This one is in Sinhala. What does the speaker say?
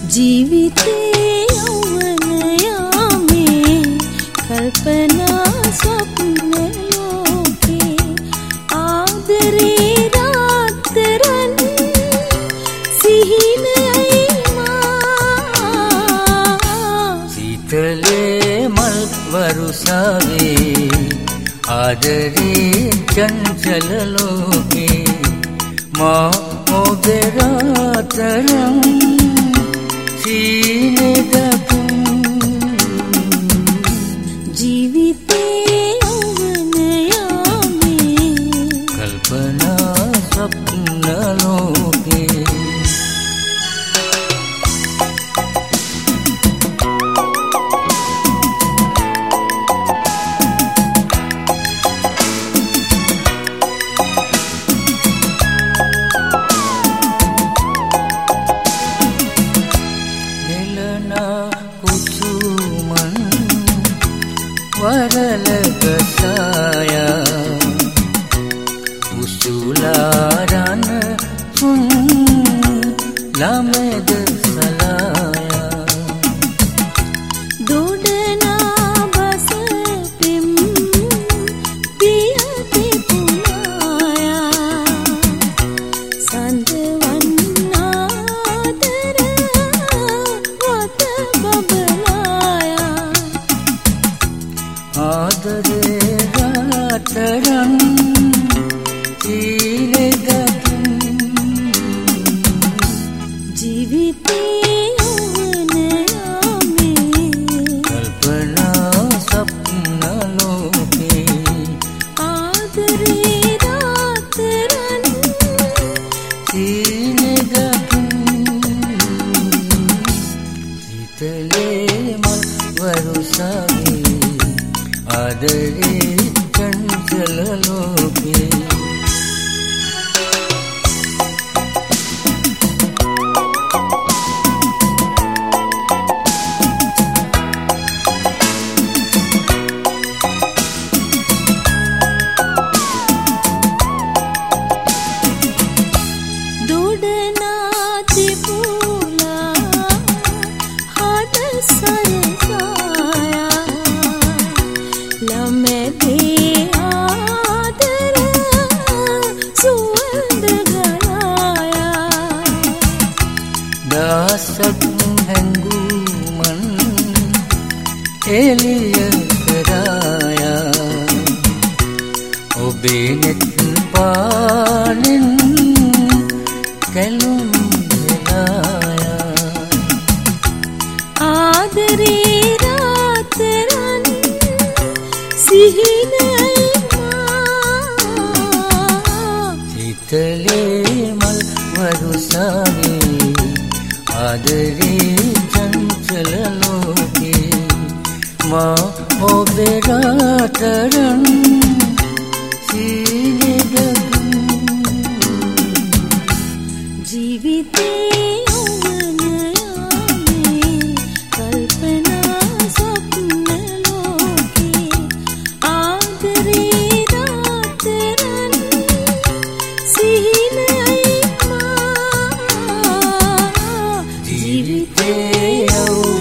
ජීවිතේ යවනයාමේ කල්පනා ස්වප්න ලෝකේ ආදරේ රාත්තරන් සිහිනයි මා සීතලේ මල් වරුසාවේ ආදරේ චංචල ලෝකේ මා ඔබේ රාත්තරන් ජීවිතේ යවනයාමේ කල්පනා ස්වප්න ලෝකේ වරලක සායා උසුලාරන සුන් ළමද සලායා දොඩනා බස පෙම් පියති පුනායා සඳවන්නාදර වත බබලායා ආදරේ රාතරන් සීලෙදකින් ජීවිතේ යවනයාමේ කල්පනා ස්වප්න ලෝකේ ආදරේ රාත්තරන් සීලෙදකින් සීතලේ මල් වරුසාවේ ආදරේ චංචල ලෝකේ දොඩනා තිබුණා හද සරසායා ළමේ ආදර සුවඳ ගලායා දාසක් හැංගුමන් එළිය කරායා ඔබේ නෙත් පානෙන් කැලුම් වෙලායා ආදරේ රාත්තරන් සිහිනයි මා සීතලේ මල් වරුසාවේ ආදරේ චංචල ලෝකේ මා ඔබේ රාත්තරන් ජීවිතේ යවනයාමේ කල්පනා ස්වප්න ලෝකේ ආදරේ රාත්තරන් සිහිනයි මා ජීවිතේ